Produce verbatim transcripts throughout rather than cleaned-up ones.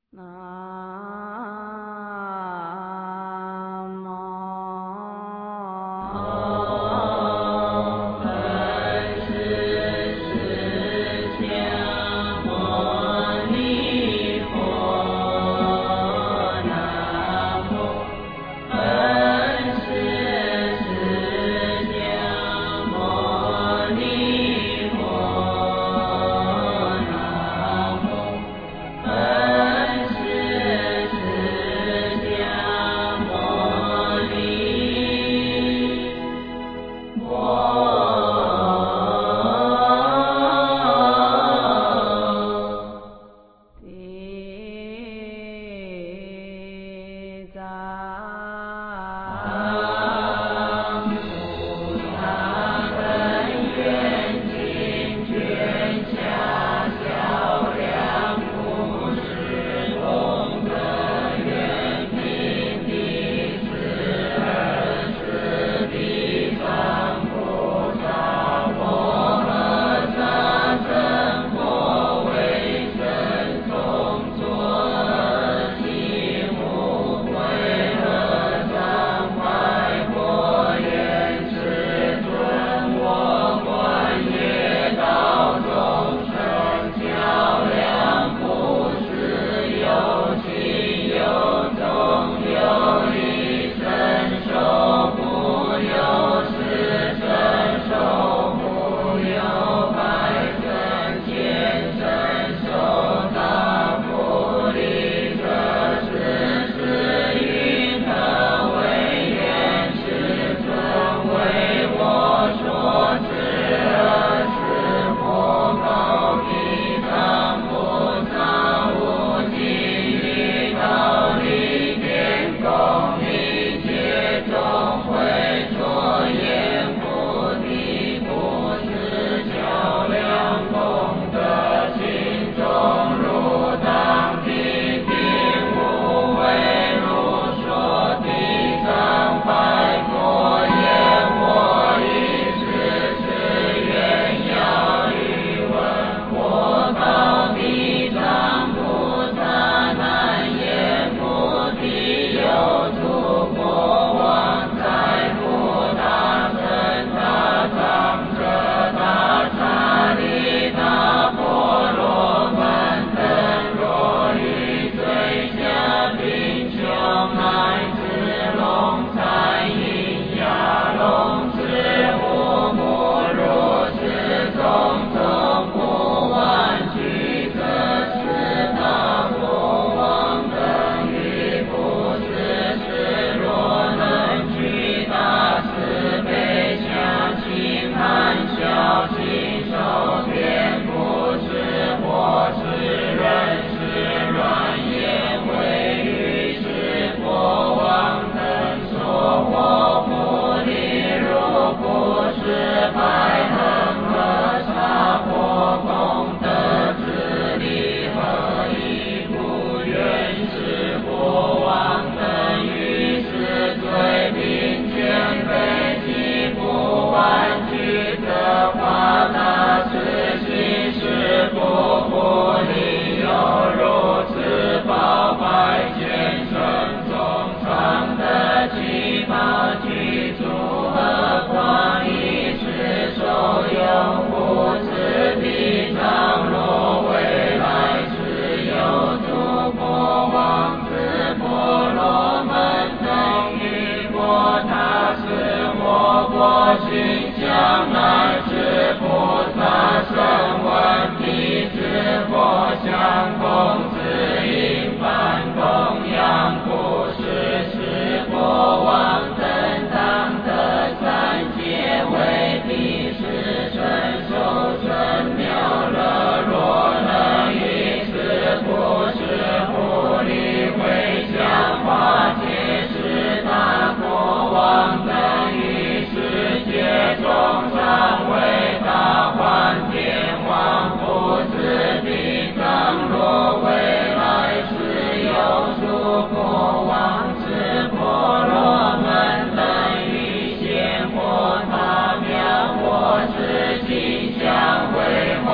我是吉祥为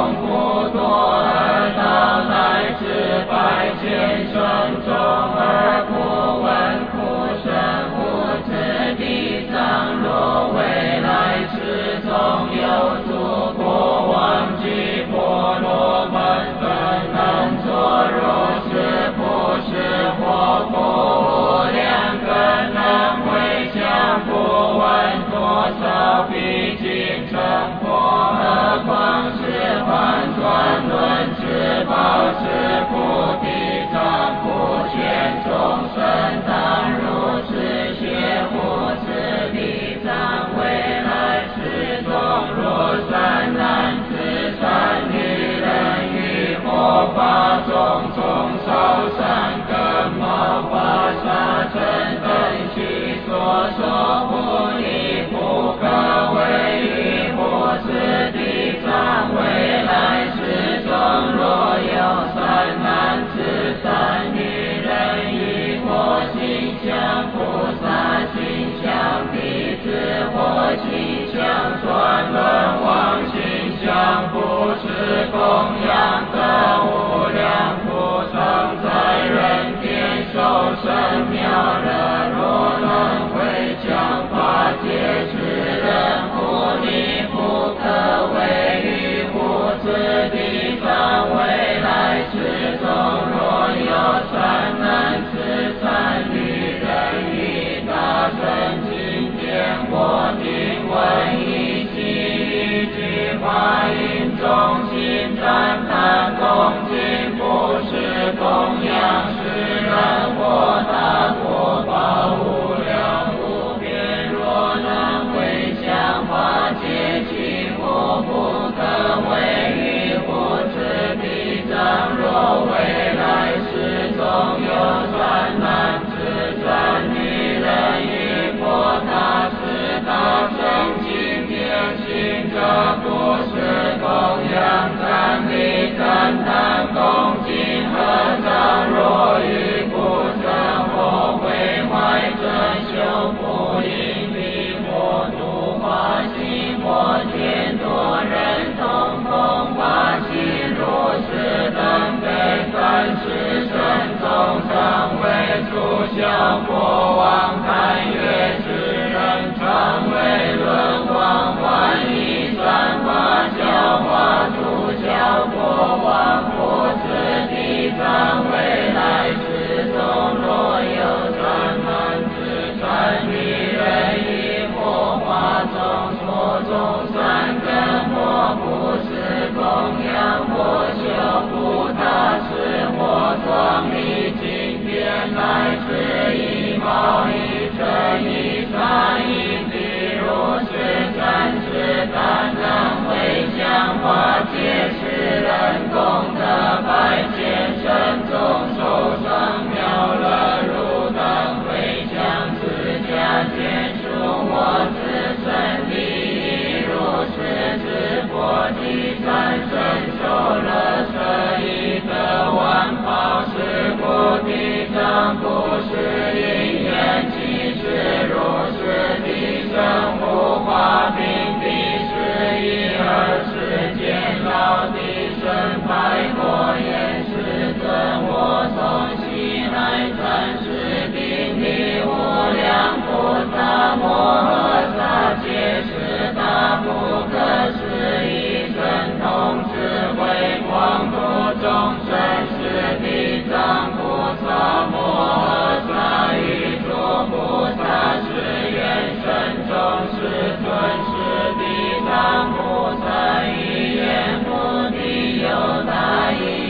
不堕而到来至百千生中而不闻苦声无知地藏若未来世中有诸国王及婆罗门等能作如是布施或不无量根能回向不闻多少毕竟成佛何况是换转轮至宝是菩提藏不见众生当如是谢护持地藏未来世中若善男子善女人于佛法中从少善根毛发沙尘等须所说不离不可为于护持地藏未来世中若有善男子善女人于佛心向菩萨心向弟子或心向转轮王心向不是供养的无量福常在人间受生妙乐若能回向法界世人不离不可为于护持地藏未来世中若有善男子善女人于大乘经典或听闻一悉一句法音中心赞叹恭敬不是供养世人或大国宝无量无边若能回向法界其福不可为于护持地藏若未来世中有善男子善女人于佛大慈大乘经典行者不是供养赞美赞叹恭敬合掌若于不生或毁坏真修不因离佛度化心或见多人同风化心如是等被三世身中常为诸小国王堪阅世人常为轮王还以善法教化诸小国王护持地藏未来世中若有善男子善女人于佛法中所种善根或不是供养或修护大事或庄丽经典乃至以貌以真以法以地如是善事但能回向法界世人功德百千生中受生妙乐如等回向自家见属我自身利益如是之佛地三身受乐舍以得万宝是菩提藏不是因缘即是如是地生无法并地是一而世间老地生白佛言世尊我从昔来暂时并离无量菩萨摩诃萨皆是大不可思议神通智慧广度众生是地藏菩萨摩诃萨与诸菩萨是愿神中世尊是地藏菩萨于愿菩提有大义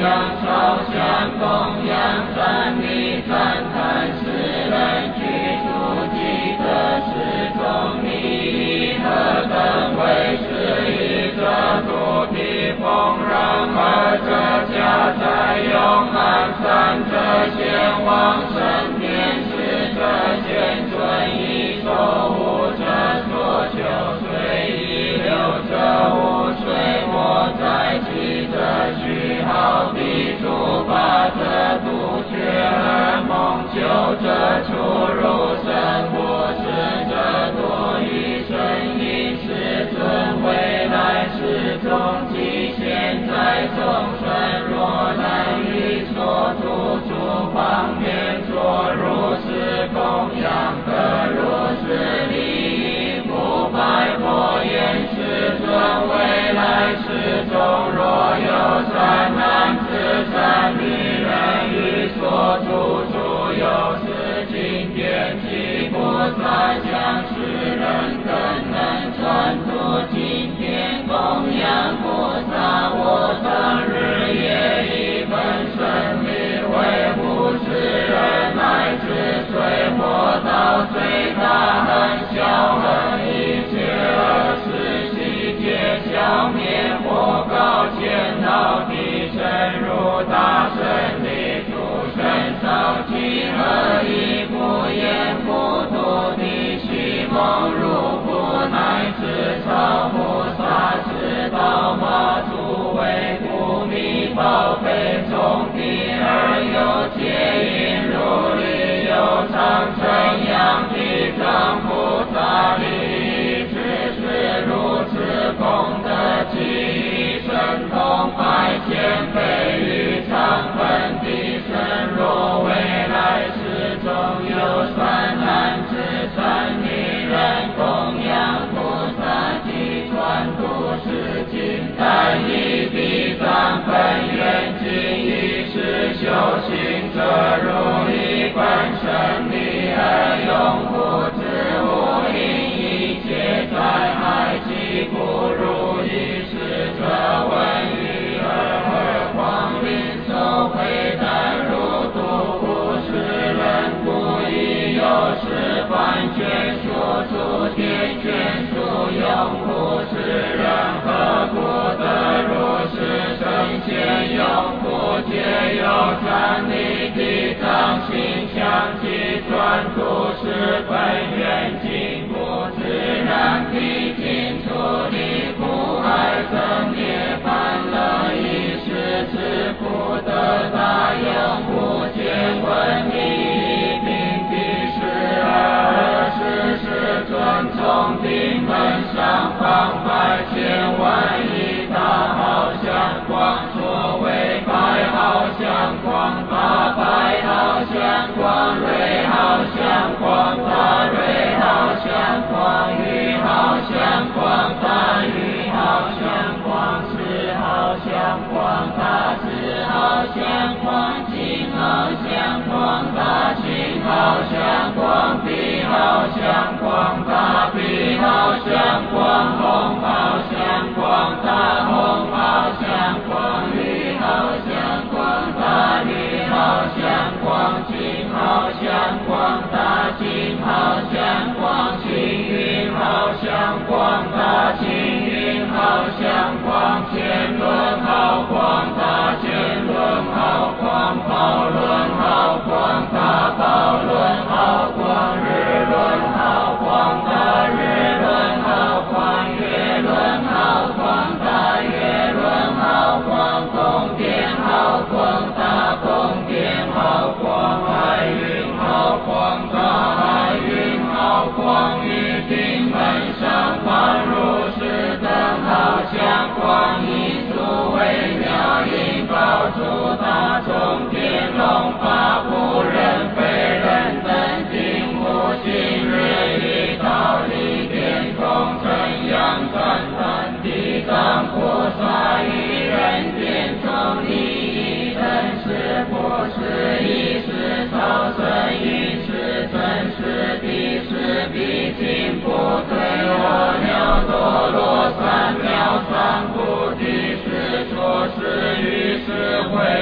香烧香供养赞美赞叹世人居住即得是众利益何等为是以这土地丰饶而这家在永安三这先往神殿是这先尊以受无这所求水以流这无水我在其这虚好的主把这杜绝而蒙救这出入神不是这多于神因是尊未来世中即现在众生若难以所住诸方面作如是供养得如是利益不败佛言是尊未来世中若有善男子善女人于所住处有是经典及菩萨将世人更能传读经典供养菩萨我当日夜一分胜利为护世人乃至随活到最大恨小恨一切恶事悉皆消灭或高见到地深入大胜利诸神少其何以不言不度地虚梦入不乃至超菩萨知道马主为不迷宝贝中地而有戒因如理有常称扬地藏菩萨利只是如此功德记忆神通百千倍于常分地神若未来世中有善男子善女人供养菩萨及传读是经但以地藏本愿经于是修行者如一本胜利而永不知无因一切灾害即不如意是这问语而何况临受回答如度不是人不亦有是凡眷属诸天眷属永不是人何故得如是圣贤永不皆有善利地藏心相继传读是本愿经不自然地尽处离苦海生涅槃乐以是是不得大永不见闻利益并必是而是是尊崇定门上方百千万亿大好相光所谓百好相光大百好相光瑞好相光大瑞好相光与好相光大与好相光是好相光大是好相光尽好相光大尽好相光必好相光大必好相光红好相光大红好相光绿好相光大绿好相光金好相光大金好相光青云好相光大青云好相光天轮好光大天轮好光宝轮好光大宝轮好光日轮好光大日轮好光月轮好光大月轮好光宫殿好光大宫殿好光海云好光大海云好光于顶门上方如是等好相光以诸微妙音宝珠大众天龙八部人非人等定无尽日以道理变空真阳赞叹地藏菩萨于人间中利益等是不是一是超生一是真是地是必经不退我了多罗三藐三菩提是说是于是会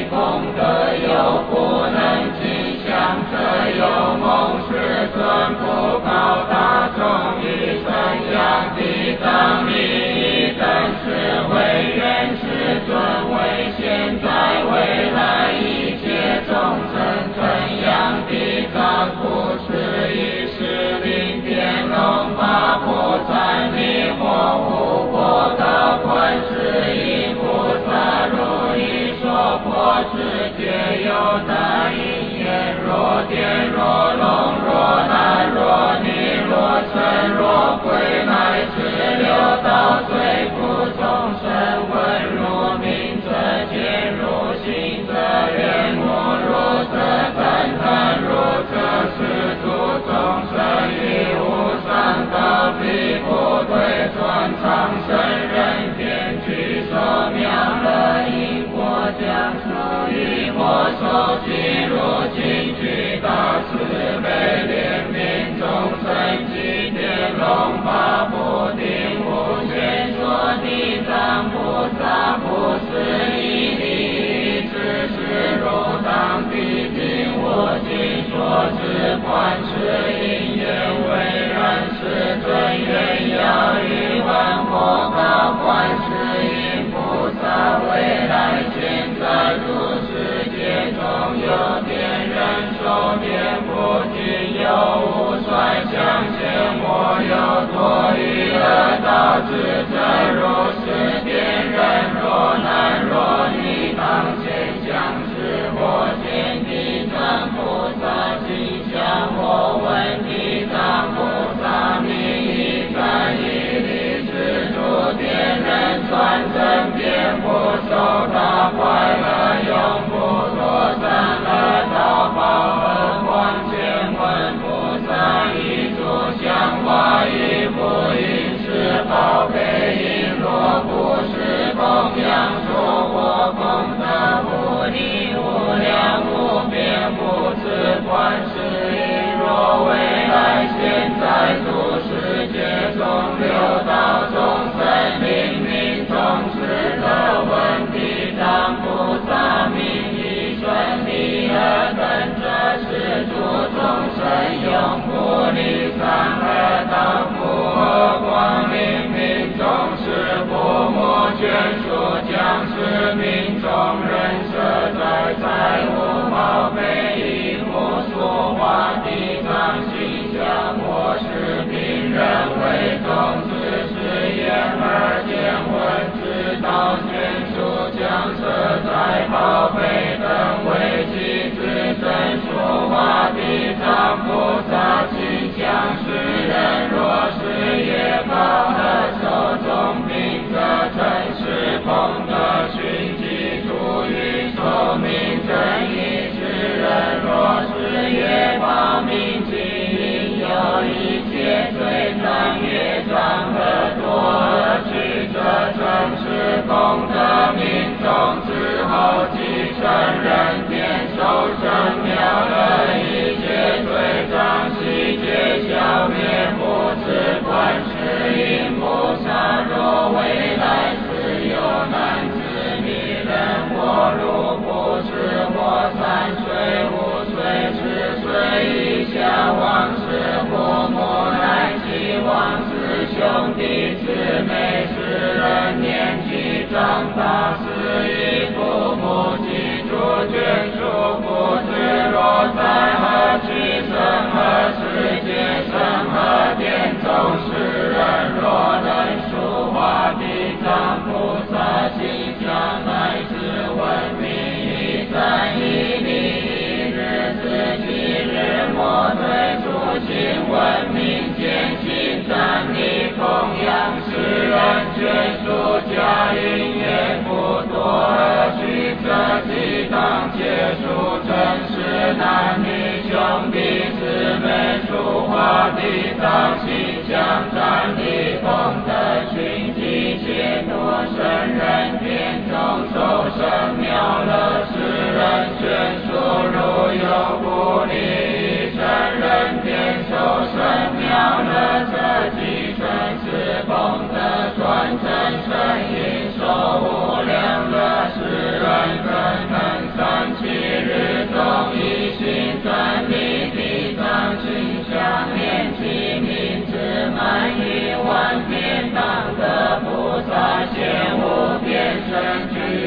功德有不能尽享，则有蒙世尊不高大众于生养地藏利益等是为愿世尊为现在未来一切众生尊仰地藏不是一时令天龙八部三弥惑无波的观世音菩萨如意说破世界有大因缘若电若龙若男若女若神若鬼乃至六道随苦众生闻如名则见如行则愿无如则赞叹如则是诸众生于无上道彼不对转长生人天具手妙乐因果将属于我手记如今具大慈悲怜悯众生及天龙八部定无限说地藏菩萨不是一理只是如当地经我今说之观世音愿为然世尊愿要于万佛高观世音菩萨未来现在诸世界中有天人寿遍不尽有无衰相见我有多余而导致者如是天人若男若女当现相是我见地藏菩萨形象我闻地藏菩萨名义在一力是诸天人传真遍不受大快乐永不落三恶道报而光见闻菩萨一诸香花一不应是宝贝因若不是供养说我功德无力无量无边不知观世音若未来现在诸世界中六道众生灵命众智乐闻地藏菩萨名义顺利而等着是诸众生永不离三恶道不和光明命众是父母眷属将是命众人设在财物宝贝以佛说话地藏形象我是病人为众知是眼耳见闻知道眷属将设在宝贝等为其自真说话地藏菩萨形象是人若是业报的手中并则成是功德寻迹出于寿命正义之人若是业报命尽应有一切罪障业障和多而去则成是功德命中之后即成人天受生妙乐一切罪障悉皆消灭不知观世音菩萨若未来世有男子女人或如不是或三岁五岁十岁以下往世父母乃及往世兄弟姊妹世人年纪长大是以父母及诸眷属不知若在何去生何世界生何殿中世人若能说话地藏菩萨形象乃至闻名以赞以礼一日自己日莫对诸行闻名见行赞礼供养世人眷属家因缘不多而去则即当结束真实男女兄弟姊妹说话地藏形象赞礼功德群集皆多生人天中受生妙乐世人眷属如有不离生人天受生妙乐则即成是功德转成生因受无量乐世人更能上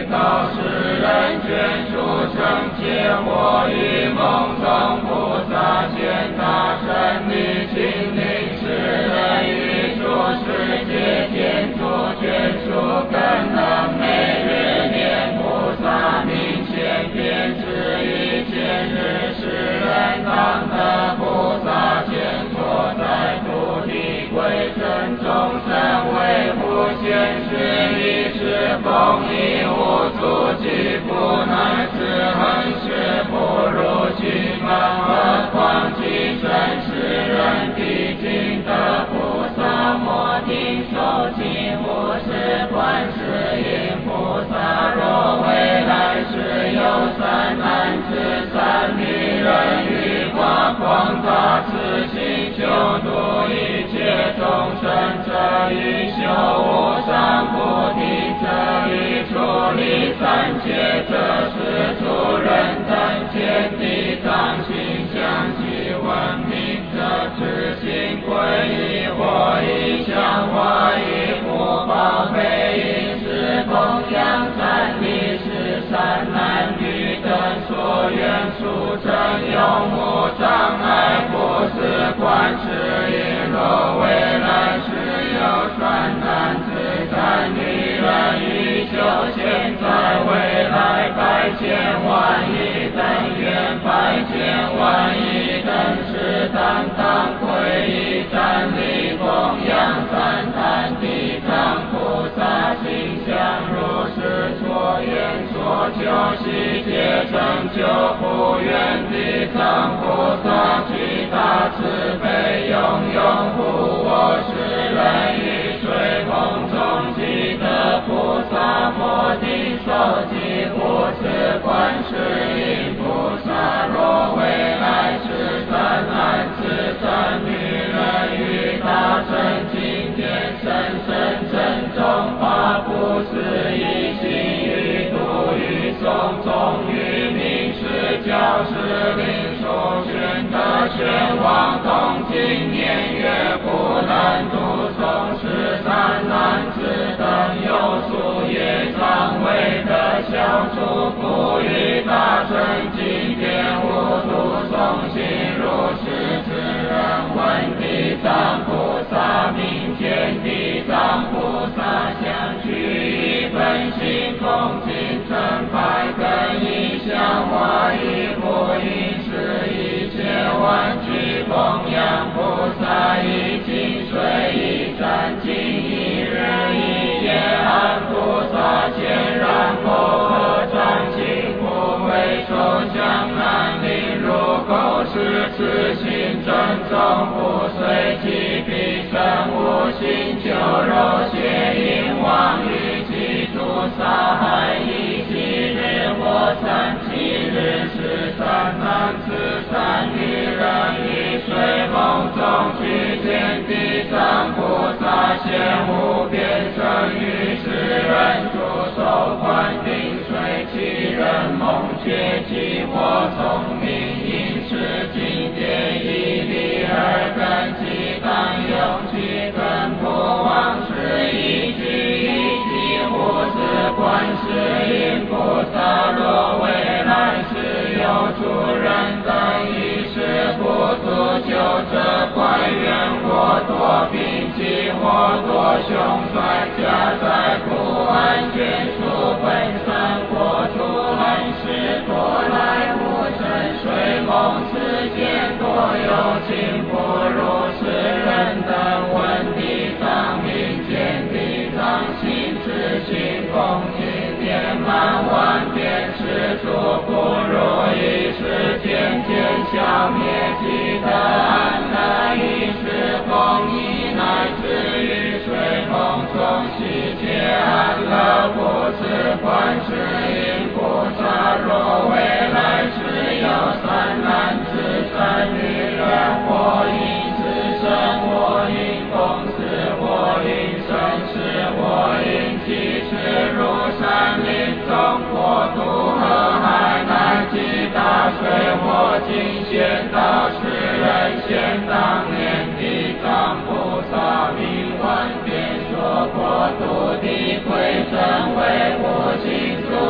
告世人眷属圣洁，我于梦中菩萨见他神力亲临，世人于诸世界天主眷属更能每日念菩萨名前遍知一切日，世人当得菩萨前坐在土地归真众生为无限事一时风一无足迹不乃至恒世不如其般，何况其身世人毕竟得菩萨摩顶受尽无事观世音菩萨，若未来世有三男子三女人欲发广大慈心救度一切众生，这一修无上菩提，这一处理三界，这是诸人等见地藏心相继闻名，这知心归依或一向化一福报悲因是供养三利是三男女等所愿速成永无障碍，不是观世音，若未来世有三男子三女人欲修现在未来百千万亿等愿百千万亿等是当当皈依站立供养三坛地藏菩萨心相如是所愿所求悉皆成就，不愿地藏菩萨具大慈悲永永护我世人于水梦中即得菩萨摩顶受记无此观世音菩萨，若未来世三男子三女人欲大乘今天深深珍重法不思议心欲度于诵诵于明示教师领受宣德宣王东经年月不能读诵十三男子等有数业障未得消除，不于大乘经典无读诵心如是之人闻地藏菩萨名见地藏菩萨相具一本心恭敬称拜更一向化一不应是一切万具供养菩萨一净水一盏净一日一夜安菩萨前然后合掌请不为受降难令入口是此心正中不随其必生无心求肉邪淫妄语及诸杀害一七日或三七日是三男子三女人于水梦中去见地藏菩萨现无边身于世人助手观顶水其人梦觉其或聪明因是经典一理而根其当用其根不忘是一句一句无自观世音菩萨，若未来世有诸人等于是不足救这怪缘或多病疾或多凶衰加在不安眷属本身或诸恩师多来无尘水梦世间多有情不如世人等闻地藏名见地藏心知心恭敬念满万遍是诸不如意世间见消灭其的安乐于是公益乃至于水梦中悉皆安乐不自观世音菩萨，若未来世有三男子三女人或因自身或因公司或因生事或因其事如山林中或渡河海乃及大水或尽现到世人现当年地藏菩萨名万遍说过土地归真为无尽诸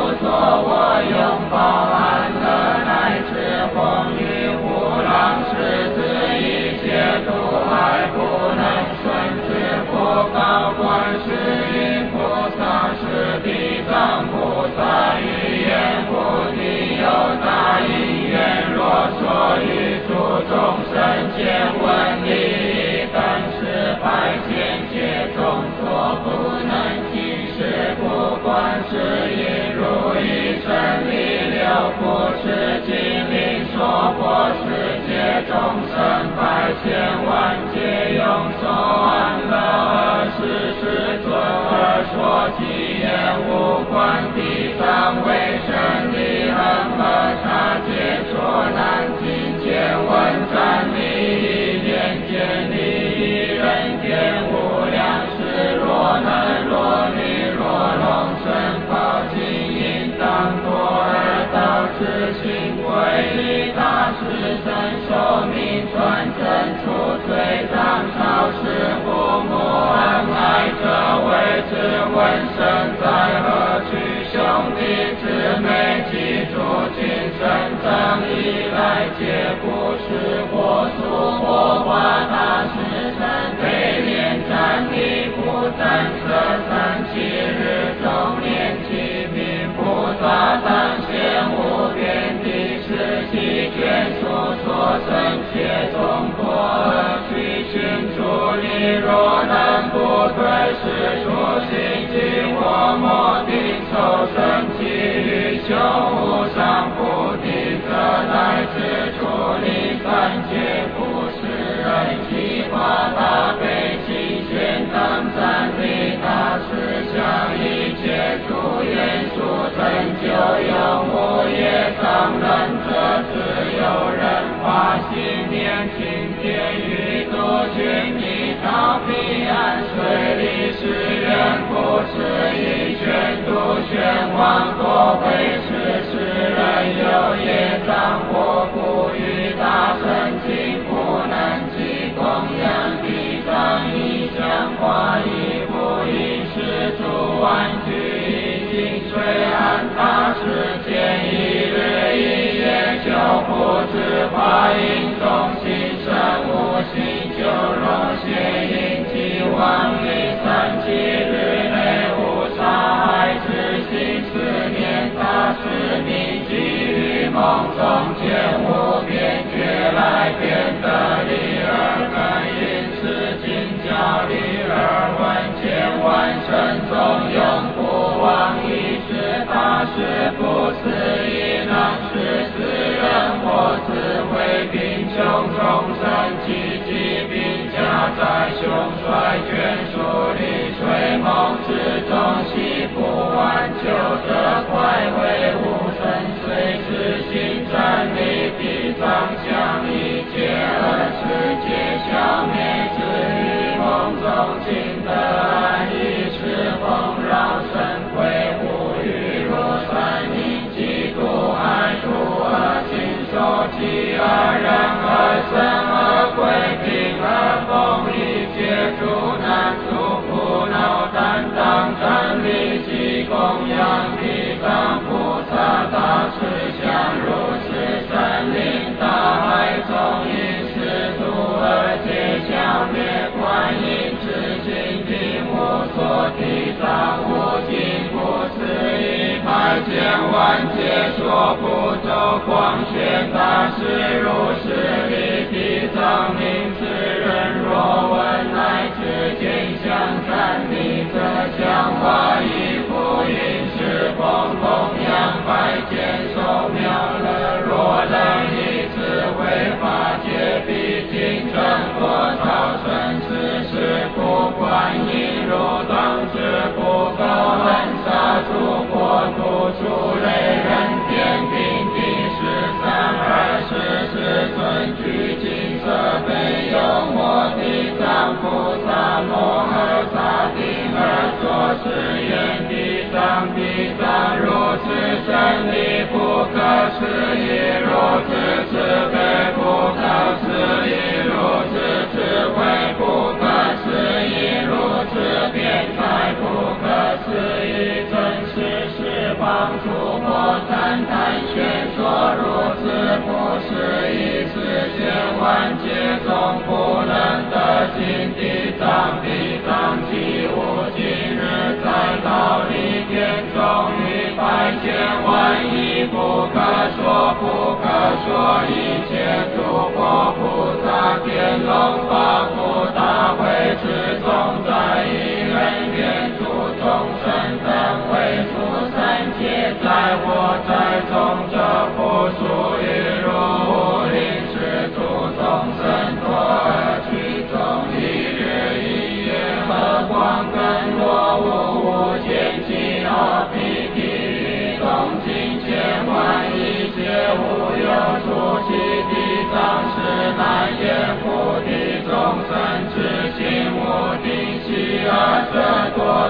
万事应如意真理六不是精灵说破世界众生百千万劫用手安乐而世世尊而说其言无关地藏为真理恒河沙界说难尽见闻赞利益眼见利益人见无量世若男若女若龙身报尽应当多而道之心归依大师身寿命传真出罪障超世父母恩爱者为之闻声在何处兄弟姊妹记住今生正以来皆不是或俗或化大师身悲怜战力不赞舍三七日中年其名不抓当现无边地是其眷属所生且众多而去寻处理若能不对是出心经或莫定受生其欲修无上菩提则乃至处理三界不是人其化大悲心宣当赞利大师向一切诸愿属成就有无业障人者自有人发心念请天与度君你到彼岸水里是缘不是以全度玄往多非是世人有业障或故于大圣经不能及供养地藏以香花以不应是诸万具以净水安大世间一日一夜就不知法应中心生无心就容邪因其妄于三七日内无杀害之心思念大师命机于梦中见无边觉来变得利而根因是经教利而闻千万生中永不忘一是大师不思议能使世人或智慧贫穷众生其疾病加在凶衰眷属里睡梦之中悉不完就得快慰无生随之心战力地藏向一切恶世界消灭之于梦中尽得安逸是丰饶神会无欲如山因嫉妒爱妒而亲受其而人而生而归平而风一切诸难诸苦恼担当战力及供养地藏菩萨大师像如是神灵大海中因是诸而皆消灭观音之心并无所地藏无尽不思议百千万劫说不周光宣大师如是理地藏名之人若闻乃至见相赞利则香花以不应是风供养百千寿妙乐若能以智慧法界毕竟正果超生世世不观音如当之不够恒沙诸国土诸类人天并地十三二十世尊具金色悲幽摩地藏菩萨摩诃萨顶而作是言地藏地藏如此神力不可思议如此慈悲不可思议如此智慧不可思议如此辩才不可思议真实是帮助我赞叹宣说如此不思议世间万劫中不能得尽地藏地藏即无今日在道理天中于百千万亿不可说不可说一切诸佛菩萨天龙八部大会之中在一人愿诸众生等为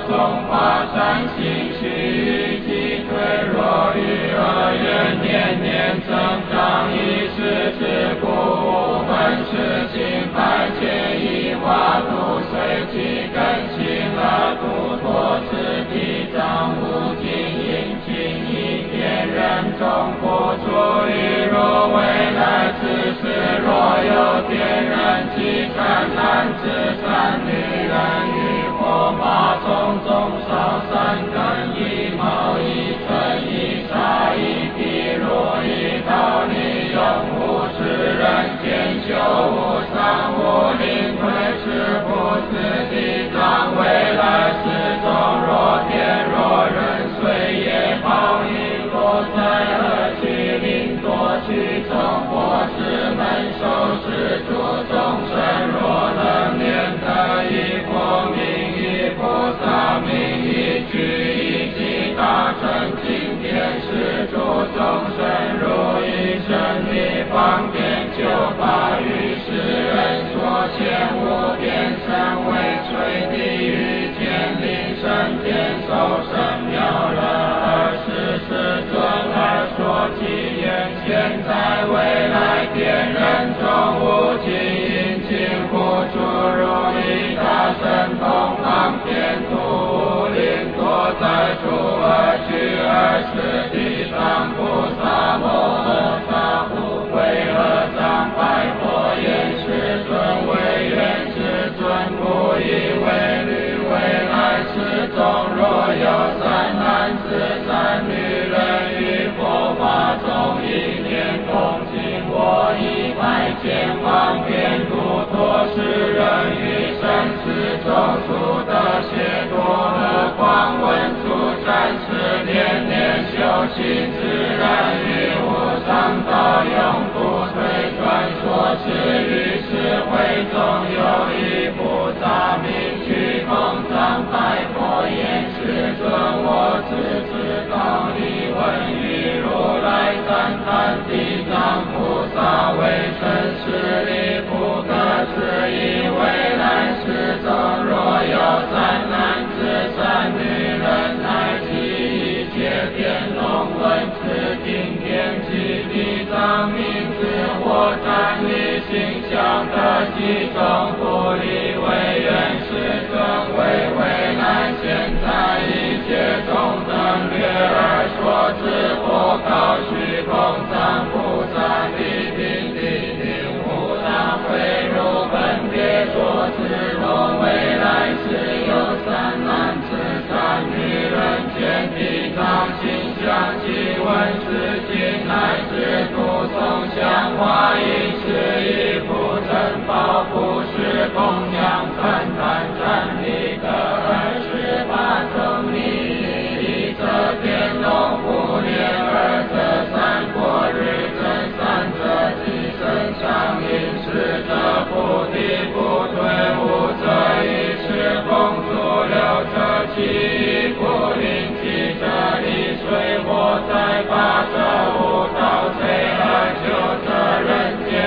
中华善心虚己退弱于恶缘年年增长以是之故我们是心百千亿化度随其根性而度脱此地藏无尽因尽一天人中不出于若未来之事若有天人即善男子善女人于火马种种烧三根一毛一寸一沙一滴如一道理永无世人见修无上无灵会是不思地藏未来世中若天若人岁业报应若在何去令多去中或是门受是诸众生若能念得一佛名一菩萨名一句一记大乘经典是诸众生如一生力方便救拔于世人所见无边身为垂地狱见灵神天受生妙乐而是世尊而说其言现在未来天人中无尽因尽不出如一大神通方天土无灵多在诸而去而是地藏菩萨摩诃萨不为何藏白佛言世尊为愿世尊不以为虑未来世中若有善男子善女人于佛法中一念恭敬我以百千方便度脱世人于生死中速得解脱何况闻处暂时念念修行自然于无上道永不退转说是于是会中有一菩萨名去空藏白佛言世尊我只知道你问于如来赞叹地藏菩萨为真实力不可思议未来世中若有善男子善女人乃至一切天龙闻此经典及地藏名字或赞于形象的其中不离为愿世尊为未来现在一切众生略而说之佛告虚空藏菩萨地平地定无当非如本别说之若未来世有善男子善女人见地藏形象即闻是经乃至读诵香花以是以不珍宝不是供养赞叹赞礼各二十八种利益则天龙护念二则三过日真三则即身相应四则不敌不退五则以是风足六则七不灵七则离水火灾八则无道摧二九则人间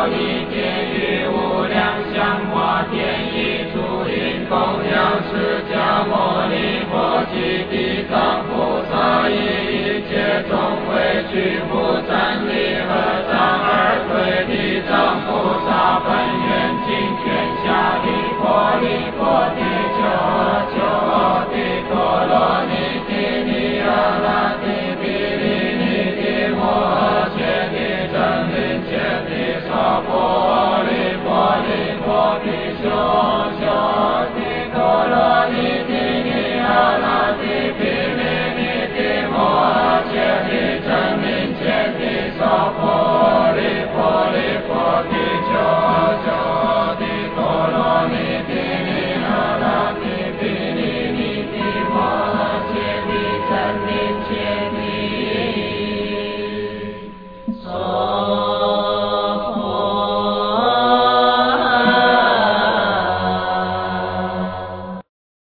造一天与无量香花天意出云供养释迦牟尼佛及地藏菩萨以一切众为具不赞利和